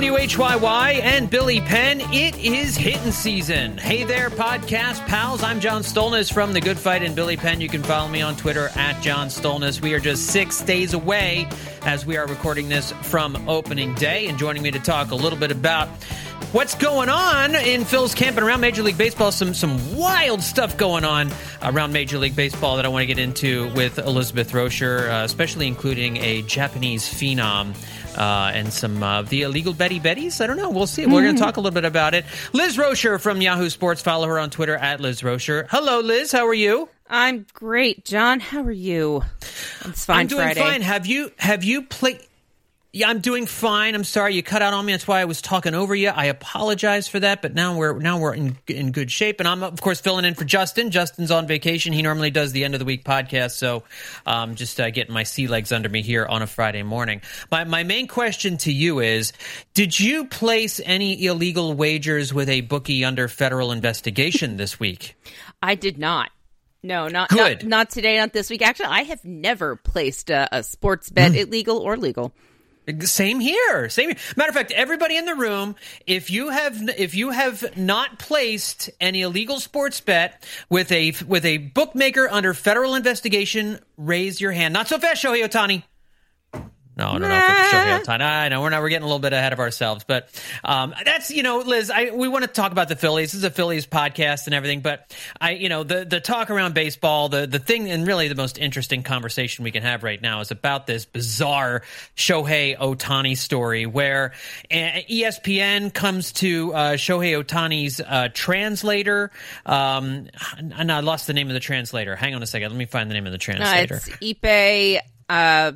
WHYY and Billy Penn, it is hitting season. Hey there, podcast pals. I'm John Stolnis from The Good Fight and Billy Penn. You can follow me on Twitter at John Stolnis. We are just 6 days away as we are recording this from opening day. And joining me to talk a little bit about what's going on in Phil's camp and around Major League Baseball, some wild stuff going on around Major League Baseball that I want to get into with Elizabeth Rocher, especially including a Japanese phenom and some of the illegal Betty Betties. I don't know. We'll see. We're going to talk a little bit about it. Liz Rocher from Yahoo Sports. Follow her on Twitter at Liz Rocher. Hello, Liz. How are you? I'm great, John. How are you? It's fine. I'm doing Friday. fine. Have you played? Yeah, I'm doing fine. I'm sorry you cut out on me. That's why I was talking over you. I apologize for that, but now we're in good shape. And I'm, of course, filling in for Justin. Justin's on vacation. He normally does the end of the week podcast, so just getting my sea legs under me here on a Friday morning. My main question to you is, did you place any illegal wagers with a bookie under federal investigation this week? I did not. No, not Good. Not today, not this week. Actually, I have never placed a sports bet, illegal or legal. Same here. Matter of fact, everybody in the room, if you have not placed any illegal sports bet with a bookmaker under federal investigation, raise your hand. Not so fast, Shohei Ohtani. No, Shohei Ohtani. I know we're getting a little bit ahead of ourselves, but that's, Liz, we want to talk about the Phillies. This is a Phillies podcast and everything, but the talk around baseball, the thing, and really the most interesting conversation we can have right now is about this bizarre Shohei Ohtani story where ESPN comes to Shohei Ohtani's translator. And I lost the name of the translator. Hang on a second. Let me find the name of the translator. It's Ippei.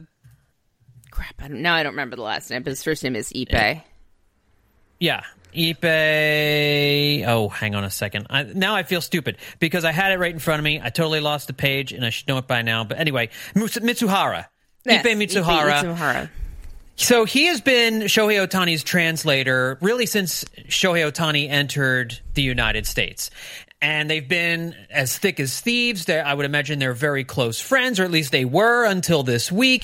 Crap, I don't remember the last name, but his first name is Ippei. Yeah, Ippei. Oh, hang on a second. Now I feel stupid because I had it right in front of me. I totally lost the page, and I should know it by now. But anyway, Mitsuhara. Yes, Ippei Mitsuhara. Mitsuhara. So he has been Shohei Ohtani's translator really since Shohei Ohtani entered the United States. And they've been as thick as thieves. I would imagine they're very close friends, or at least they were until this week.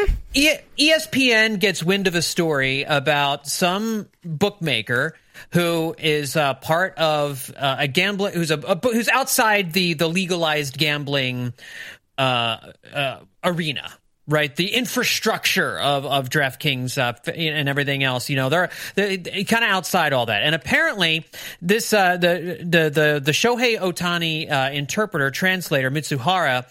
ESPN gets wind of a story about some bookmaker who is part of a gambling, who's outside the legalized gambling arena. Right, the infrastructure of DraftKings and everything else, they're kind of outside all that. And apparently, this the Shohei Ohtani interpreter translator Mitsuhara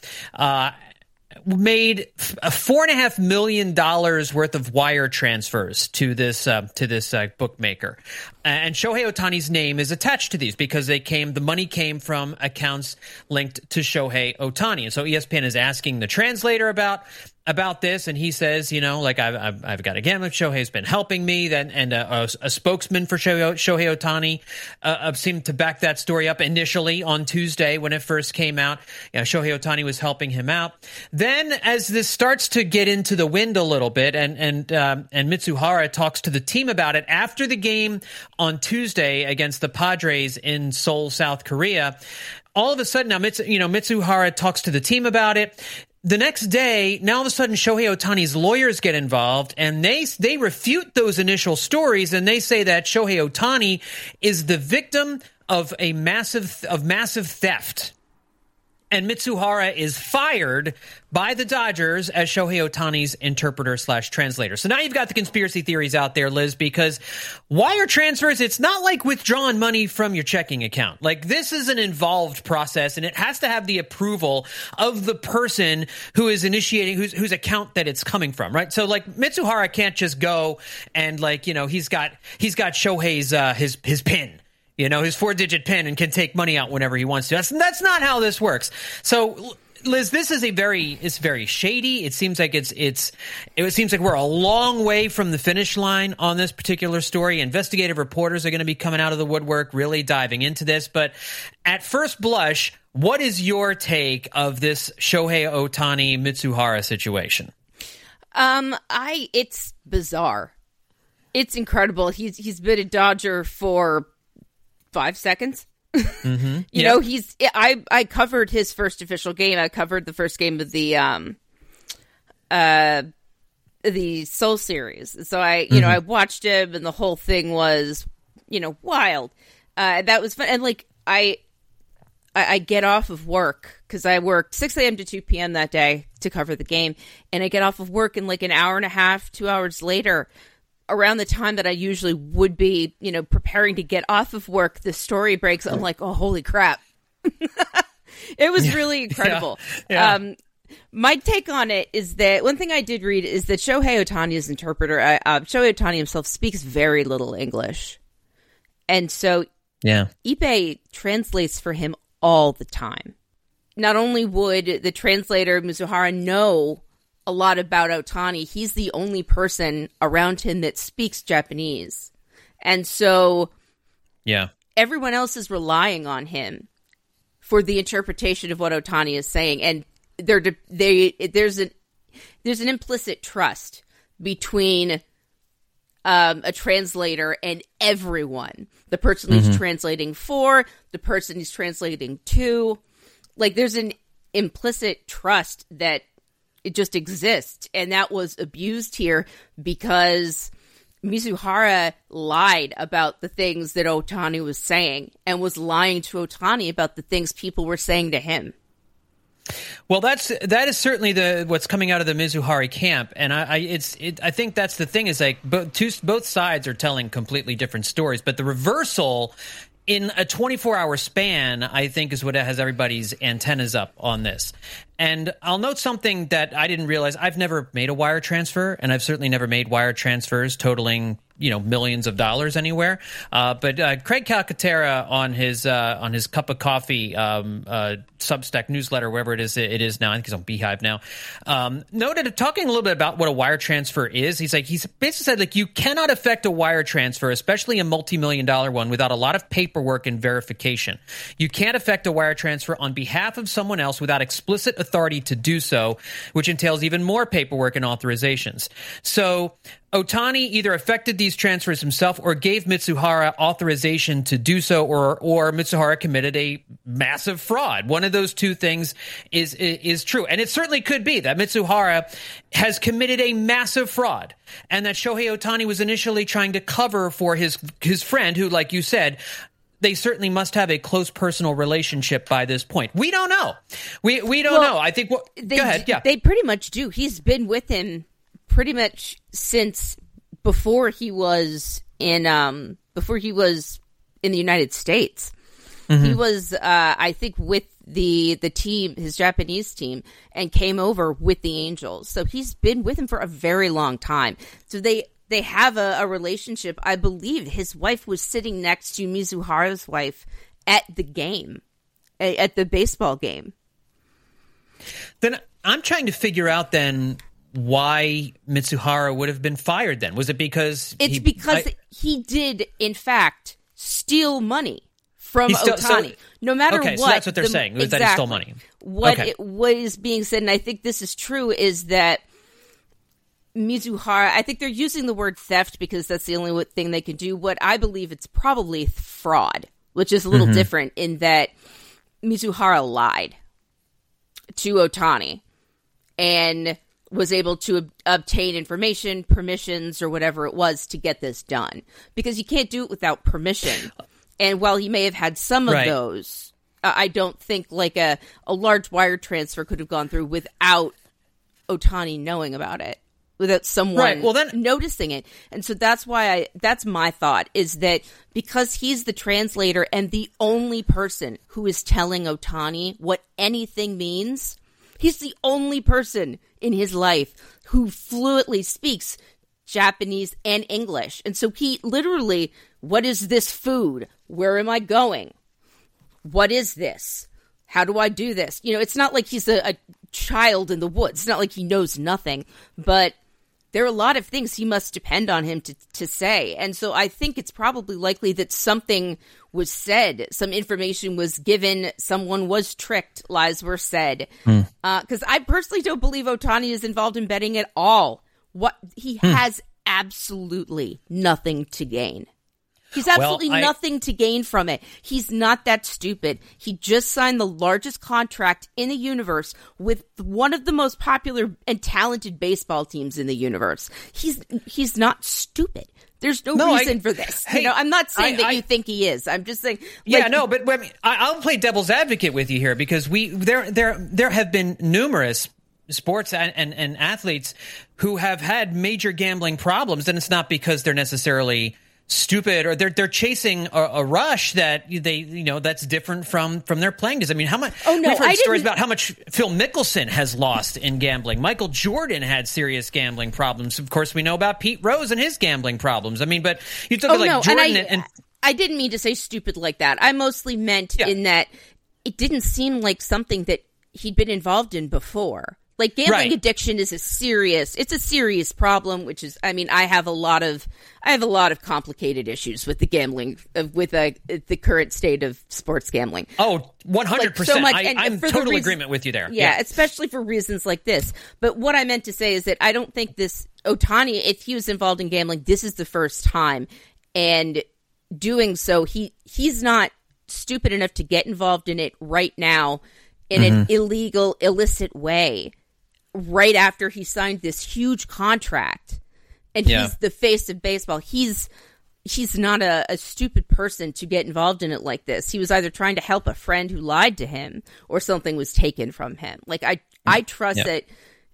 made $4.5 million worth of wire transfers to this bookmaker. And Shohei Ohtani's name is attached to these because the money came from accounts linked to Shohei Ohtani. And so ESPN is asking the translator about this, and he says, I've got a gambling. Shohei's been helping me, and a spokesman for Shohei Ohtani seemed to back that story up initially on Tuesday when it first came out. Shohei Ohtani was helping him out. Then, as this starts to get into the wind a little bit, and Mitsuhara talks to the team about it after the game on Tuesday against the Padres in Seoul, South Korea. All of a sudden, now Mitsuhara talks to the team about it. The next day, now all of a sudden, Shohei Ohtani's lawyers get involved, and they refute those initial stories, and they say that Shohei Ohtani is the victim of massive theft. And Mitsuhara is fired by the Dodgers as Shohei Ohtani's interpreter/translator. So now you've got the conspiracy theories out there, Liz, because wire transfers, it's not like withdrawing money from your checking account. Like, this is an involved process, and it has to have the approval of the person who is initiating, whose account that it's coming from, right? So, Mitsuhara can't just go and, he's got Shohei's his PIN. His 4-digit PIN, and can take money out whenever he wants to. That's not how this works. So, Liz, this is it's very shady. It seems like it seems like we're a long way from the finish line on this particular story. Investigative reporters are going to be coming out of the woodwork, really diving into this. But at first blush, what is your take of this Shohei Ohtani Mitsuhara situation? It's bizarre. It's incredible. He's been a Dodger for 5 seconds. Mm-hmm. I covered his first official game. I covered the first game of the the Soul series. So I watched him, and the whole thing was, wild. That was fun. And like, I get off of work because I worked 6 a.m. to 2 p.m. that day to cover the game. And I get off of work, and like an hour and a half, 2 hours later, around the time that I usually would be, preparing to get off of work, the story breaks. I'm like, oh, holy crap. It was really incredible. Yeah. My take on it is that one thing I did read is that Shohei Ohtani's interpreter, Shohei Ohtani himself, speaks very little English. And so Ippei translates for him all the time. Not only would the translator, Mizuhara, know a lot about Ohtani, he's the only person around him that speaks Japanese. And so everyone else is relying on him for the interpretation of what Ohtani is saying. And there's an implicit trust between a translator and everyone. The person he's translating for, the person he's translating to. Like, there's an implicit trust that it just exists. And that was abused here because Mizuhara lied about the things that Ohtani was saying and was lying to Ohtani about the things people were saying to him. Well, that is certainly what's coming out of the Mizuhara camp, and I think that's the thing, is like both sides are telling completely different stories, but the reversal in a 24-hour span, I think, is what has everybody's antennas up on this. And I'll note something that I didn't realize. I've never made a wire transfer, and I've certainly never made wire transfers totaling millions of dollars anywhere. But Craig Calcaterra on his Cup of Coffee Substack newsletter, wherever it is now, I think he's on Beehive now, noted, talking a little bit about what a wire transfer is. He's basically said, like, you cannot effect a wire transfer, especially a multi-million-dollar one, without a lot of paperwork and verification. You can't effect a wire transfer on behalf of someone else without explicit authority to do so, which entails even more paperwork and authorizations. So Ohtani either effected these transfers himself or gave Mitsuhara authorization to do so, or Mitsuhara committed a massive fraud. One of those two things is true. And it certainly could be that Mitsuhara has committed a massive fraud, and that Shohei Ohtani was initially trying to cover for his friend, who, like you said, they certainly must have a close personal relationship by this point. We don't know. We don't know. I think. Go ahead. Yeah, they pretty much do. He's been with him pretty much since before he was in the United States. Mm-hmm. He was, I think, with the team, his Japanese team, and came over with the Angels. So he's been with him for a very long time. So they have a relationship. I believe his wife was sitting next to Mizuhara's wife at the game, at the baseball game. Then I'm trying to figure out then why Mitsuhara would have been fired then. Was it because he did, in fact, steal money from Ohtani? No matter what. So that's what they're saying, exactly, that he stole money. What is being said, and I think this is true, is that Mizuhara, I think they're using the word theft because that's the only thing they can do. What I believe, it's probably fraud, which is a little different in that Mizuhara lied to Ohtani and was able to obtain information, permissions, or whatever it was to get this done. Because you can't do it without permission. And while he may have had some of those, I don't think like a large wire transfer could have gone through without Ohtani knowing about it, without someone noticing it. And so that's why that's my thought, is that because he's the translator and the only person who is telling Ohtani what anything means, he's the only person in his life who fluently speaks Japanese and English. And so he literally, what is this food? Where am I going? What is this? How do I do this? It's not like he's a child in the woods. It's not like he knows nothing, but there are a lot of things he must depend on him to say. And so I think it's probably likely that something was said, some information was given, someone was tricked, lies were said. Because I personally don't believe Ohtani is involved in betting at all. He has absolutely nothing to gain. He's absolutely nothing to gain from it. He's not that stupid. He just signed the largest contract in the universe with one of the most popular and talented baseball teams in the universe. He's not stupid. There's no reason for this. Hey, I'm not saying that you think he is. I'm just saying. But I mean, I'll play devil's advocate with you here because there have been numerous sports and athletes who have had major gambling problems, and it's not because they're necessarily stupid or they're chasing a rush that that's different from their playing. Because I mean, how much? Oh no, we've heard stories about how much Phil Mickelson has lost in gambling. Michael Jordan had serious gambling problems. Of course, we know about Pete Rose and his gambling problems. I mean, but you talk about Jordan and I didn't mean to say stupid like that. I mostly meant in that it didn't seem like something that he'd been involved in before. Like gambling addiction is a serious problem, which is, I mean, I have a lot of complicated issues with the gambling, with the current state of sports gambling. Oh, 100%. So much, I'm total agreement with you there. Yeah, especially for reasons like this. But what I meant to say is that I don't think this Ohtani, if he was involved in gambling, this is the first time. And doing so, he's not stupid enough to get involved in it right now in an illegal, illicit way. Right after he signed this huge contract, and he's the face of baseball. He's not a stupid person to get involved in it like this. He was either trying to help a friend who lied to him, or something was taken from him. Like I trust that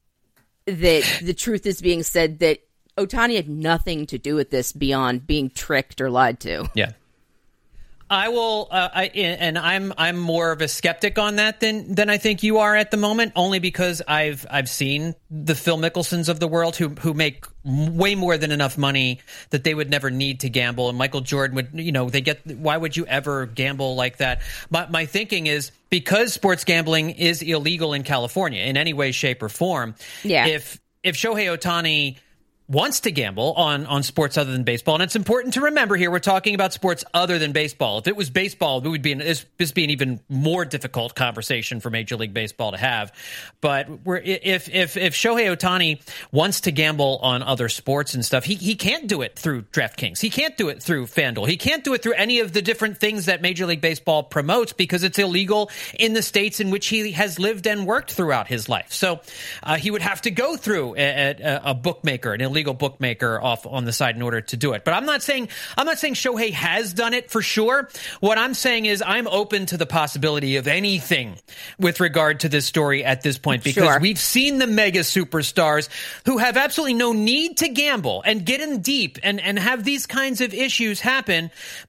the truth is being said, that Ohtani had nothing to do with this beyond being tricked or lied to. Yeah. I will, and I'm more of a skeptic on that than I think you are at the moment, only because I've seen the Phil Mickelsons of the world who make way more than enough money that they would never need to gamble, and Michael Jordan would, why would you ever gamble like that? My thinking is, because sports gambling is illegal in California in any way, shape, or form. Yeah. If Shohei Ohtani wants to gamble on sports other than baseball. And it's important to remember here, we're talking about sports other than baseball. If it was baseball, it would be this be an even more difficult conversation for Major League Baseball to have. But if Shohei Ohtani wants to gamble on other sports and stuff, he can't do it through DraftKings. He can't do it through FanDuel. He can't do it through any of the different things that Major League Baseball promotes, because it's illegal in the states in which he has lived and worked throughout his life. So he would have to go through a bookmaker, an illegal bookmaker off on the side in order to do it. But I'm not saying Shohei has done it for sure. What I'm saying is I'm open to the possibility of anything with regard to this story at this point, because we've seen the mega superstars who have absolutely no need to gamble and get in deep and have these kinds of issues happen.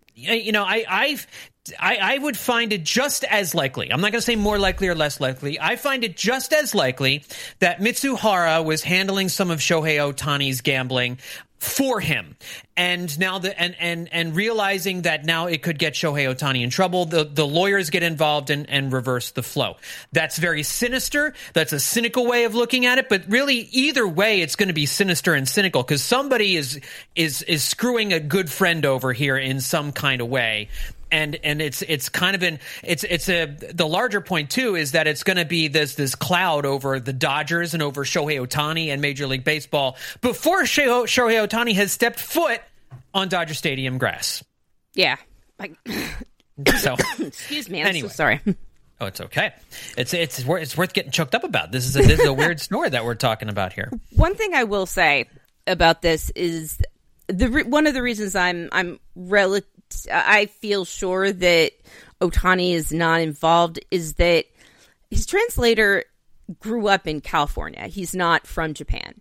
I would find it just as likely. I'm not going to say more likely or less likely. I find it just as likely that Mitsuhara was handling some of Shohei Ohtani's gambling for him, and now and realizing that now it could get Shohei Ohtani in trouble, the lawyers get involved and reverse the flow. That's very sinister. That's a cynical way of looking at it. But really, either way, it's going to be sinister and cynical, because somebody is screwing a good friend over here in some kind of way. And it's kind of the larger point too is that it's going to be this cloud over the Dodgers and over Shohei Ohtani and Major League Baseball before Shohei Ohtani has stepped foot on Dodger Stadium grass. Yeah. So excuse me. I'm so sorry. Oh, it's okay. It's worth getting choked up about. This is a weird story that we're talking about here. One thing I will say about this is one of the reasons I feel sure that Ohtani is not involved is that his translator grew up in California. He's not from Japan.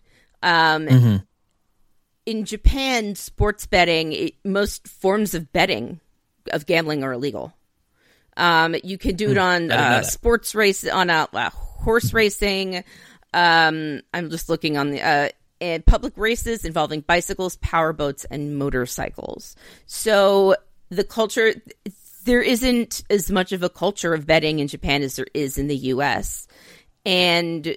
In Japan, sports betting, most forms of betting, of gambling, are illegal. You can do it on sports race, on horse racing. I'm just looking on the and public races involving bicycles, powerboats, and motorcycles. So the culture, there isn't as much of a culture of betting in Japan as there is in the U.S. And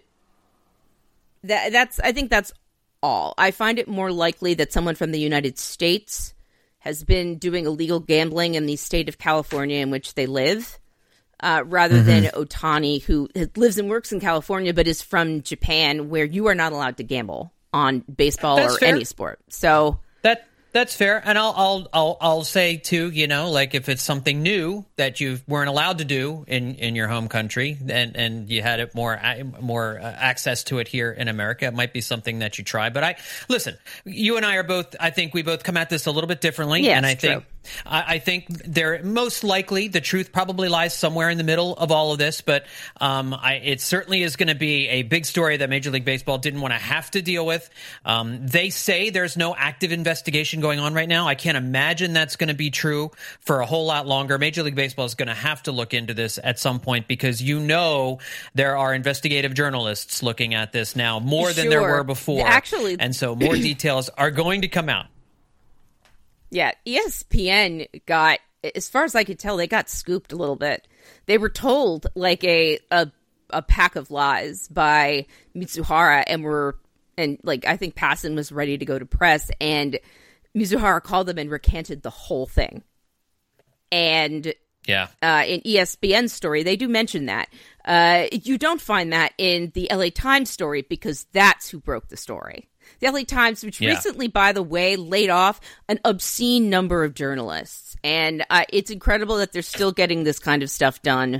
I think that's all. I find it more likely that someone from the United States has been doing illegal gambling in the state of California in which they live, rather than Ohtani, who lives and works in California but is from Japan, where you are not allowed to gamble on baseball or any sport. So That's fair, and I'll say too. Like if it's something new that you weren't allowed to do in your home country, and you had it more access to it here in America, it might be something that you try. But listen. You and I are both. I think we both come at this a little bit differently, yeah, and I think there most likely the truth probably lies somewhere in the middle of all of this. But it certainly is going to be a big story that Major League Baseball didn't want to have to deal with. They say there's no active investigation going on right now. I can't imagine that's going to be true for a whole lot longer. Major League Baseball is going to have to look into this at some point because there are investigative journalists looking at this now more than there were before. Actually, and so more details are going to come out. Yeah, ESPN got, as far as I could tell, they got scooped a little bit. They were told like a pack of lies by Mitsuhara, and I think Passan was ready to go to press, and Mizuhara called them and recanted the whole thing. And in ESPN's story, they do mention that. You don't find that in the LA Times story because that's who broke the story. The LA Times, which recently, by the way, laid off an obscene number of journalists. And it's incredible that they're still getting this kind of stuff done.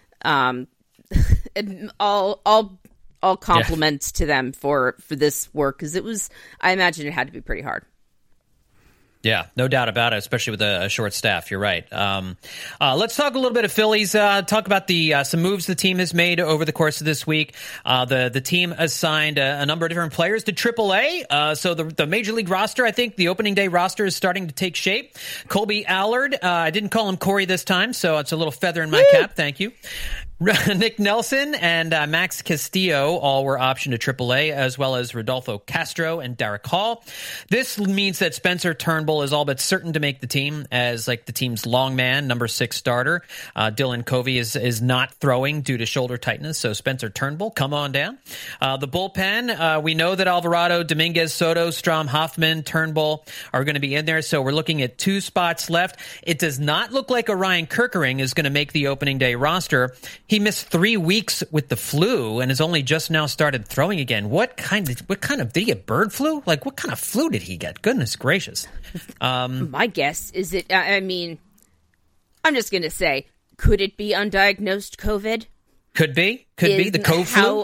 All compliments to them for this work, because I imagine it had to be pretty hard. Yeah, no doubt about it, especially with a short staff. You're right. Let's talk a little bit of Phillies. Talk about some moves the team has made over the course of this week. The team has signed a number of different players to AAA. So the Major League roster, I think the opening day roster is starting to take shape. Colby Allard, I didn't call him Corey this time, so it's a little feather in my cap. Thank you. Nick Nelson and Max Castillo all were optioned to AAA, as well as Rodolfo Castro and Derek Hall. This means that Spencer Turnbull is all but certain to make the team as the team's long man, number 6 starter. Dylan Covey is not throwing due to shoulder tightness, so Spencer Turnbull, come on down. The bullpen, we know that Alvarado, Dominguez, Soto, Strom, Hoffman, Turnbull are going to be in there, so we're looking at 2 spots left. It does not look like Orion Kerkering is going to make the opening day roster. He missed 3 weeks with the flu and has only just now started throwing again. What kind of did he get bird flu? What kind of flu did he get? Goodness gracious. My guess is I'm just going to say, could it be undiagnosed COVID? Could be the COVID flu.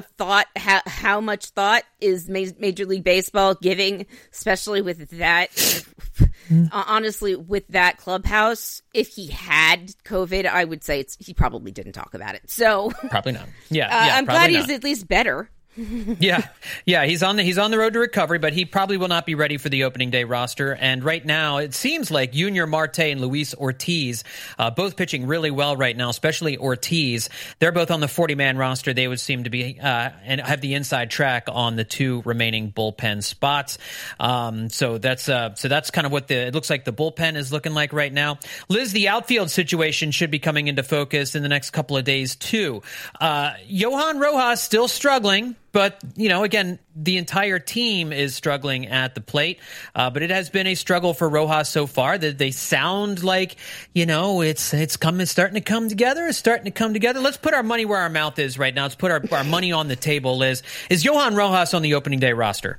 How much thought is Major League Baseball giving, especially with that? Honestly, with that clubhouse, if he had COVID, I would say he probably didn't talk about it. So probably not. Yeah, I'm glad he's at least better. Yeah, he's on the road to recovery, but he probably will not be ready for the opening day roster. And right now, it seems like Junior Marte and Luis Ortiz, both pitching really well right now, especially Ortiz. They're both on the 40-man roster. They would seem to be and have the inside track on the 2 remaining bullpen spots. So that's kind of what it looks like the bullpen is looking like right now. Liz, the outfield situation should be coming into focus in the next couple of days too. Johan Rojas still struggling. But, again, the entire team is struggling at the plate. But it has been a struggle for Rojas so far. That they sound like, it's starting to come together. It's starting to come together. Let's put our money where our mouth is right now. Let's put our money on the table, Liz. Is Johan Rojas on the opening day roster?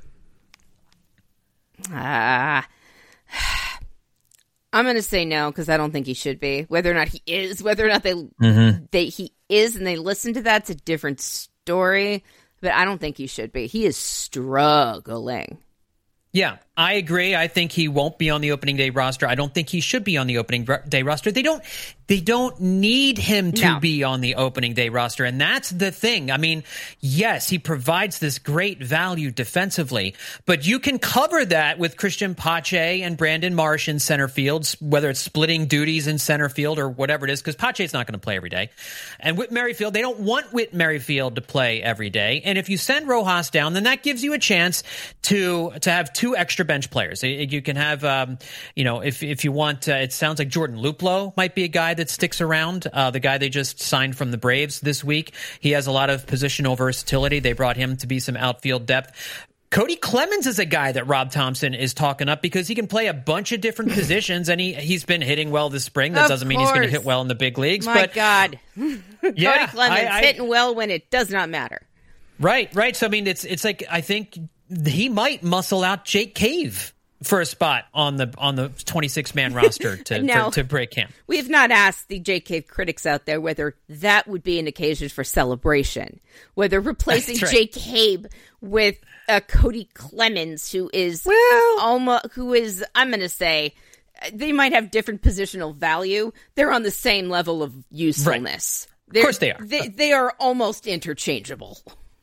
I'm going to say no, because I don't think he should be. Whether or not he is, whether or not he is and they listen to that's a different story. But I don't think he should be. He is struggling. Yeah, I agree. I think he won't be on the opening day roster. I don't think he should be on the opening day roster. They don't need him to be on the opening day roster, and that's the thing. I mean, yes, he provides this great value defensively, but you can cover that with Christian Pache and Brandon Marsh in center field, whether it's splitting duties in center field or whatever it is, because Pache's not going to play every day. And Whit Merrifield, they don't want Whit Merrifield to play every day. And if you send Rojas down, then that gives you a chance to have 2 extra bench players. You can have, if you want, it sounds like Jordan Luplow might be a guy that sticks around. The guy they just signed from the Braves this week. He has a lot of positional versatility. They brought him to be some outfield depth. Cody Clemens is a guy that Rob Thompson is talking up because he can play a bunch of different positions, and he's been hitting well this spring. That doesn't mean he's going to hit well in the big leagues. My God. Cody Clemens hitting well when it does not matter. Right. So, I mean, it's like, I think he might muscle out Jake Cave for a spot on the 26-man roster to break camp. We have not asked the Jake Cave critics out there whether that would be an occasion for celebration, whether replacing Jake Cave with Cody Clemens, who is I'm going to say, they might have different positional value. They're on the same level of usefulness. Right. Of course they are. They are almost interchangeable.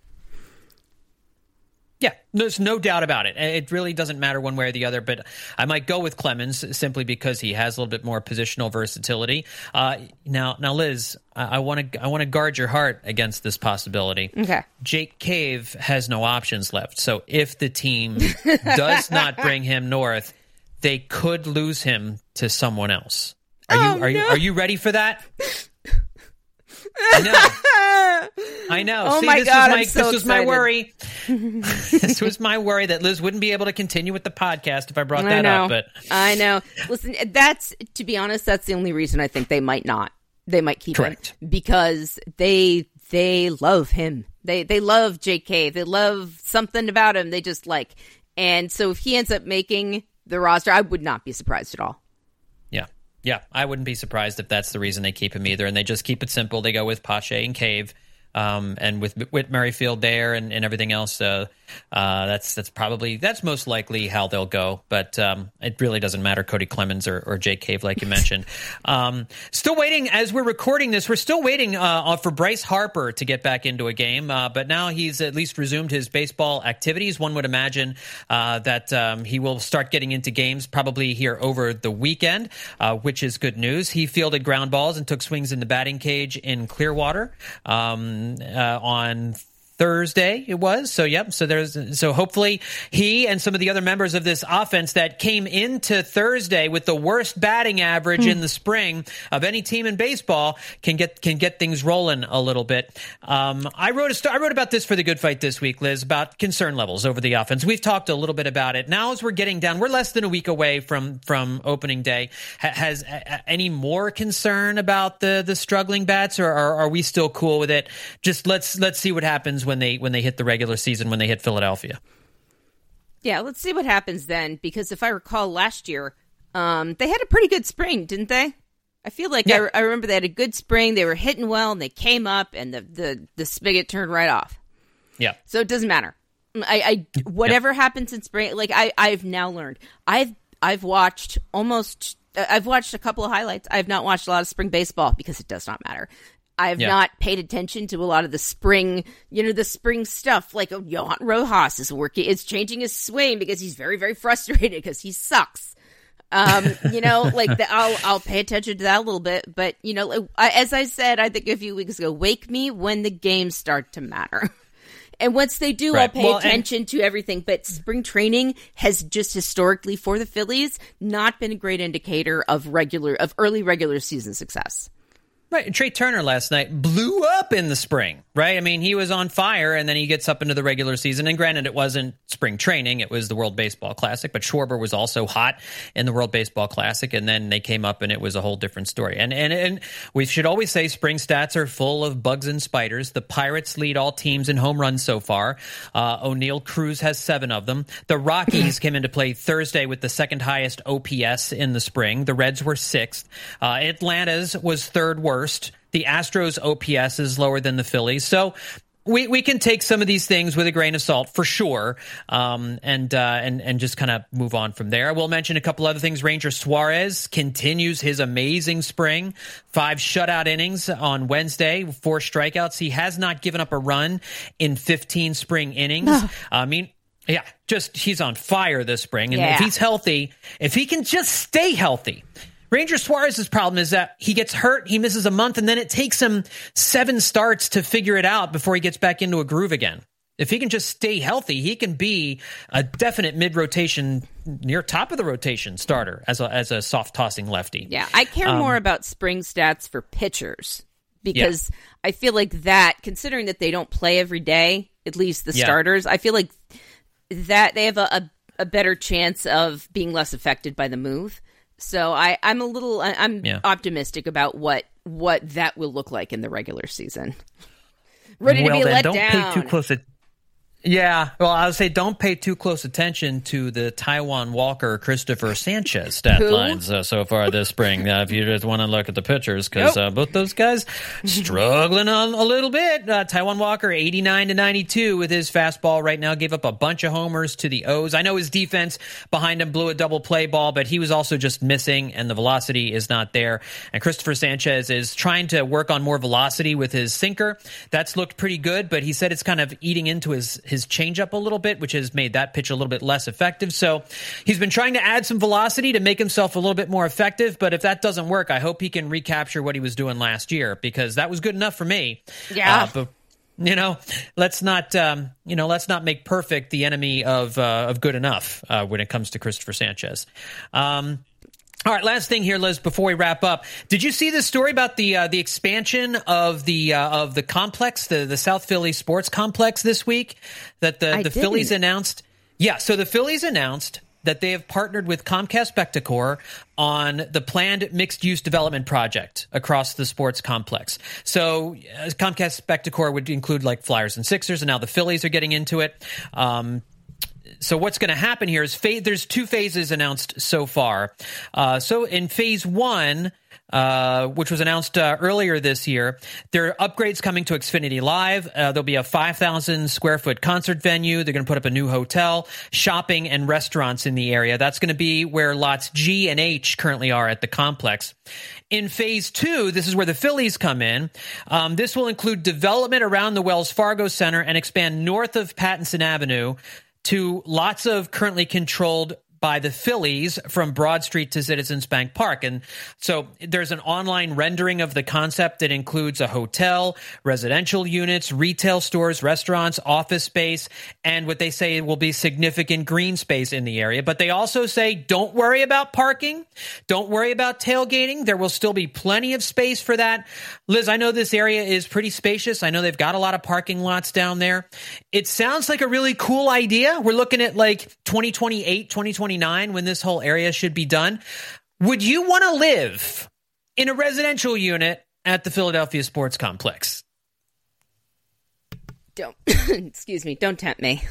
Yeah, there's no doubt about it. It really doesn't matter one way or the other, but I might go with Clemens simply because he has a little bit more positional versatility. Now, Liz, I want to guard your heart against this possibility. Okay. Jake Cave has no options left, so if the team does not bring him north, they could lose him to someone else. Are you ready for that? I know. Oh, see, my God, this was my worry. This was my worry that Liz wouldn't be able to continue with the podcast if I brought that up. But I know. Listen, to be honest, that's the only reason I think they might not. They might keep him because they love him. They love Jake Cave. They love something about him. They just like. And so if he ends up making the roster, I would not be surprised at all. Yeah, I wouldn't be surprised if that's the reason they keep him either. And they just keep it simple. They go with Pache and Cave, and with Whit Merrifield there and everything else. That's most likely how they'll go. But it really doesn't matter, Cody Clemens or Jake Cave, like you mentioned. Still waiting, as we're recording this, we're still waiting for Bryce Harper to get back into a game. But now he's at least resumed his baseball activities. One would imagine that he will start getting into games probably here over the weekend, which is good news. He fielded ground balls and took swings in the batting cage in Clearwater on Thursday it was. So hopefully he and some of the other members of this offense that came into Thursday with the worst batting average in the spring of any team in baseball can get things rolling a little bit. I wrote about this for the Good Fight this week, Liz, about concern levels over the offense. We've talked a little bit about it. Now as we're getting down, we're less than a week away from opening day. Has any more concern about the struggling bats, or are we still cool with it? Just let's see what happens when they hit the regular season, when they hit Philadelphia. Yeah, let's see what happens then, because if I recall last year, they had a pretty good spring, didn't they? I feel like I remember they had a good spring. They were hitting well, and they came up, and the spigot turned right off. Yeah. So it doesn't matter. Whatever happens in spring, like I've now learned. I've watched a couple of highlights. I've not watched a lot of spring baseball because it does not matter. I've not paid attention to a lot of the spring, the spring stuff. Like Johan Rojas is changing his swing because he's very, very frustrated because he sucks. I'll pay attention to that a little bit. But, as I said, I think a few weeks ago, wake me when the games start to matter. And once they do, I'll pay attention to everything. But spring training has just historically, for the Phillies, not been a great indicator of early regular season success. Right. Trey Turner last night blew up in the spring, right? I mean, he was on fire, and then he gets up into the regular season. And granted, it wasn't spring training. It was the World Baseball Classic. But Schwarber was also hot in the World Baseball Classic. And then they came up, and it was a whole different story. And we should always say spring stats are full of bugs and spiders. The Pirates lead all teams in home runs so far. O'Neill Cruz has 7 of them. The Rockies came into play Thursday with the second highest OPS in the spring. The Reds were 6th. Atlanta's was 3rd worst. The Astros' OPS is lower than the Phillies. So we can take some of these things with a grain of salt for sure, and just kind of move on from there. I will mention a couple other things. Ranger Suarez continues his amazing spring. 5 shutout innings on Wednesday, 4 strikeouts. He has not given up a run in 15 spring innings. He's on fire this spring. And if he's healthy, if he can just stay healthy. Ranger Suarez's problem is that he gets hurt, he misses a month, and then it takes him 7 starts to figure it out before he gets back into a groove again. If he can just stay healthy, he can be a definite mid-rotation, near top of the rotation starter as a soft-tossing lefty. Yeah, I care more about spring stats for pitchers because I feel like that, considering that they don't play every day, at least the starters, I feel like that they have a better chance of being less affected by the move. So I'm optimistic about what that will look like in the regular season. Ready to be let down. Yeah, well, I would say don't pay too close attention to the Taiwan Walker, Christopher Sanchez stat lines so far this spring. If you just want to look at the pitchers, because both those guys struggling on a little bit. Taiwan Walker, 89-92 with his fastball right now, gave up a bunch of homers to the O's. I know his defense behind him blew a double play ball, but he was also just missing, and the velocity is not there. And Christopher Sanchez is trying to work on more velocity with his sinker. That's looked pretty good, but he said it's kind of eating into his changeup a little bit, which has made that pitch a little bit less effective. So he's been trying to add some velocity to make himself a little bit more effective. But if that doesn't work, I hope he can recapture what he was doing last year, because that was good enough for me. Yeah. But let's not make perfect the enemy of good enough when it comes to Christopher Sanchez. All right, last thing here, Liz, before we wrap up. Did you see this story about the expansion of the complex, the South Philly sports complex this week that the Phillies announced? Yeah, so the Phillies announced that they have partnered with Comcast Spectacor on the planned mixed-use development project across the sports complex. So Comcast Spectacor would include like Flyers and Sixers, and now the Phillies are getting into it. So what's going to happen here is there's two phases announced so far. So in phase one, which was announced earlier this year, there are upgrades coming to Xfinity Live. There'll be a 5,000 square foot concert venue. They're going to put up a new hotel, shopping, and restaurants in the area. That's going to be where lots G and H currently are at the complex. In phase two, this is where the Phillies come in. This will include development around the Wells Fargo Center and expand north of Pattinson Avenue to lots of currently controlled by the Phillies from Broad Street to Citizens Bank Park. And so there's an online rendering of the concept that includes a hotel, residential units, retail stores, restaurants, office space, and what they say will be significant green space in the area. But they also say, don't worry about parking. Don't worry about tailgating. There will still be plenty of space for that. Liz, I know this area is pretty spacious. I know they've got a lot of parking lots down there. It sounds like a really cool idea. We're looking at like 2028, 2029 when this whole area should be done. Would you want to live in a residential unit at the Philadelphia Sports Complex? Don't excuse me. Don't tempt me.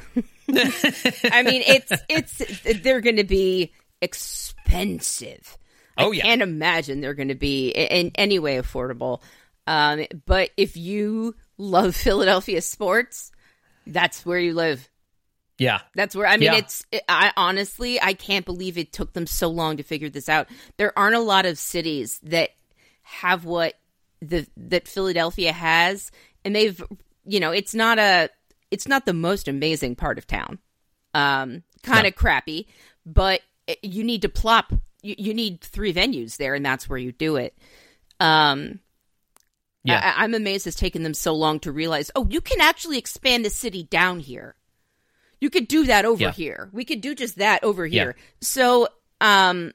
I mean, they're going to be expensive. I can't imagine they're going to be in any way affordable. But if you love Philadelphia sports, that's where you live. Yeah. That's where, I mean, I honestly, I can't believe it took them so long to figure this out. There aren't a lot of cities that have what that Philadelphia has. And they've, it's not the most amazing part of town. Kind of crappy, but you need to plop, you need 3 venues there, and that's where you do it. I'm amazed it's taken them so long to realize, you can actually expand the city down here. You could do that over here. We could do just that over here. So I'm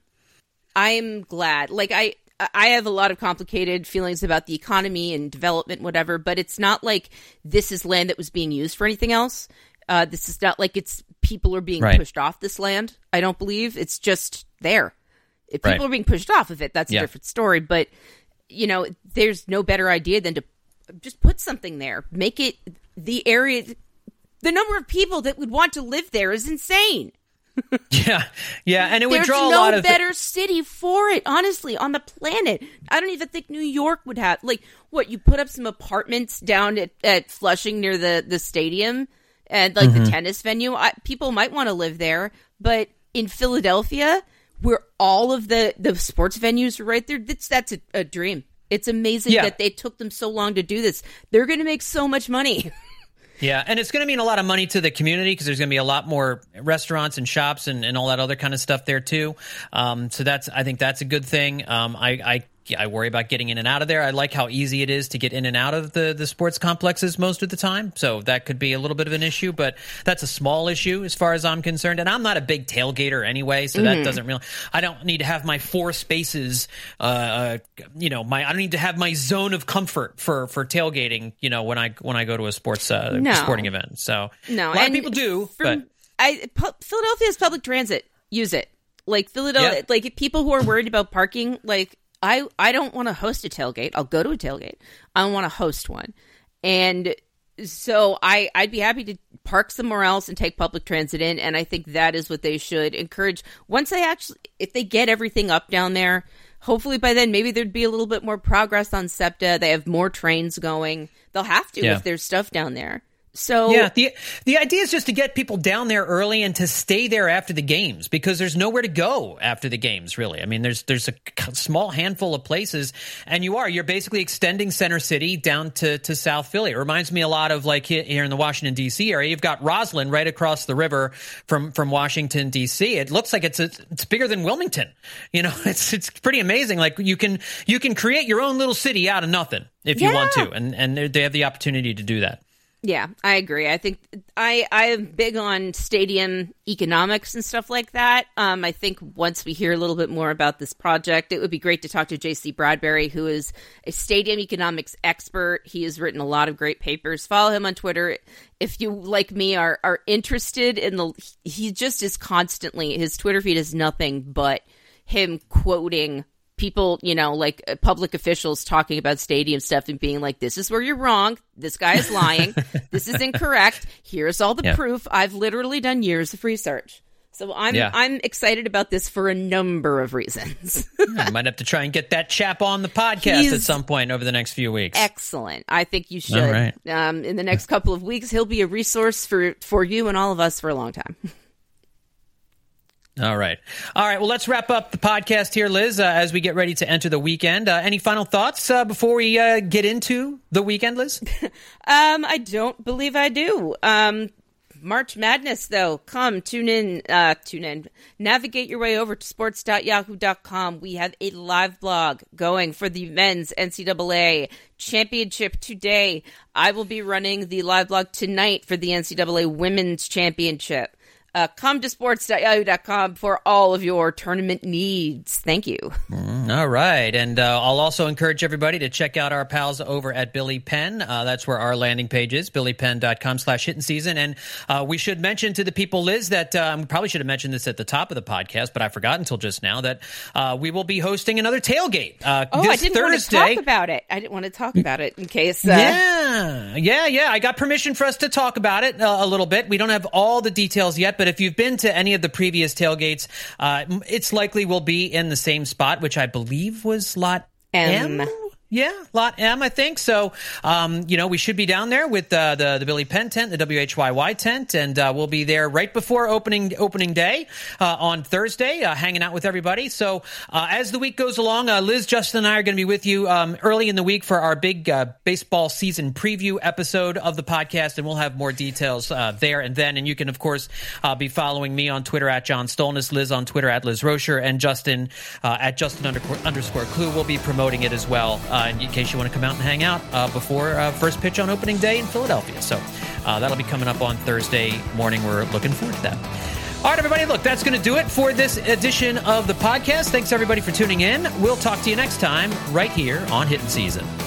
glad. Like, I have a lot of complicated feelings about the economy and development, whatever, but it's not like this is land that was being used for anything else. This is not like it's people are being pushed off this land. I don't believe. It's just there. If people are being pushed off of it, that's a different story. But, there's no better idea than to just put something there. Make it the area. The number of people that would want to live there is insane. Yeah, and it would draw a lot of... There's no better city for it, honestly, on the planet. I don't even think New York would have... Like, what, you put up some apartments down at Flushing near the stadium and, like, the tennis venue? People might want to live there, but in Philadelphia, where all of the sports venues are right there, that's a dream. It's amazing that they took them so long to do this. They're going to make so much money. Yeah, and it's going to mean a lot of money to the community because there's going to be a lot more restaurants and shops and all that other kind of stuff there too. So I think that's a good thing. I worry about getting in and out of there. I like how easy it is to get in and out of the sports complexes most of the time. So that could be a little bit of an issue, but that's a small issue as far as I'm concerned. And I'm not a big tailgater anyway, so that doesn't really. I don't need to have my 4 spaces. I don't need to have my zone of comfort for tailgating. When I go to a sporting event. So a lot of people do. Philadelphia's public transit. Use it. Like Philadelphia. Like people who are worried about parking. Like I don't want to host a tailgate. I'll go to a tailgate. I want to host one. And So I'd be happy to park somewhere else and take public transit in, and I think that is what they should encourage. Once if they get everything up down there, hopefully by then maybe there'd be a little bit more progress on SEPTA. They have more trains going. They'll have to if there's stuff down there. So yeah, the idea is just to get people down there early and to stay there after the games, because there's nowhere to go after the games, really. I mean, there's a small handful of places, and you're basically extending Center City down to South Philly. It reminds me a lot of like here in the Washington D.C. area. You've got Roslyn right across the river from Washington D.C. It looks like it's bigger than Wilmington. You know, it's pretty amazing. Like you can create your own little city out of nothing if you want to, and they have the opportunity to do that. Yeah, I agree. I think I am big on stadium economics and stuff like that. I think once we hear a little bit more about this project, it would be great to talk to J.C. Bradbury, who is a stadium economics expert. He has written a lot of great papers. Follow him on Twitter if you, like me, are interested in he just is constantly, his Twitter feed is nothing but him quoting people, you know, like public officials talking about stadium stuff and being like, this is where you're wrong. This guy is lying. This is incorrect. Here's all the proof. I've literally done years of research. So I'm excited about this for a number of reasons. I might have to try and get that chap on the podcast at some point over the next few weeks. Excellent. I think you should. All right. In the next couple of weeks, he'll be a resource for you and all of us for a long time. All right. Well, let's wrap up the podcast here, Liz, as we get ready to enter the weekend. Any final thoughts before we get into the weekend, Liz? I don't believe I do. March Madness, though. Tune in. Navigate your way over to sports.yahoo.com. We have a live blog going for the men's NCAA championship today. I will be running the live blog tonight for the NCAA women's championship. Come to sports.yahoo.com for all of your tournament needs. Thank you. All right. And I'll also encourage everybody to check out our pals over at Billy Penn. That's where our landing page is, billypenn.com/hitting season. And we should mention to the people, Liz, that we probably should have mentioned this at the top of the podcast, but I forgot until just now that we will be hosting another tailgate. I didn't want to talk about it. I didn't want to talk about it in case. Yeah. I got permission for us to talk about it a little bit. We don't have all the details yet, but if you've been to any of the previous tailgates, it's likely will be in the same spot, which I believe was Lot M. Yeah, Lot M, I think. So, we should be down there with the Billy Penn tent, the WHYY tent, and we'll be there right before opening day on Thursday, hanging out with everybody. So, as the week goes along, Liz, Justin, and I are going to be with you early in the week for our big baseball season preview episode of the podcast, and we'll have more details there and then. And you can, of course, be following me on Twitter at John Stolnis, Liz on Twitter at Liz Rocher, and Justin at Justin_Clue. We'll be promoting it as well. In case you want to come out and hang out before first pitch on opening day in Philadelphia. So that'll be coming up on Thursday morning. We're looking forward to that. All right, everybody, look, that's going to do it for this edition of the podcast. Thanks, everybody, for tuning in. We'll talk to you next time right here on Hitting Season.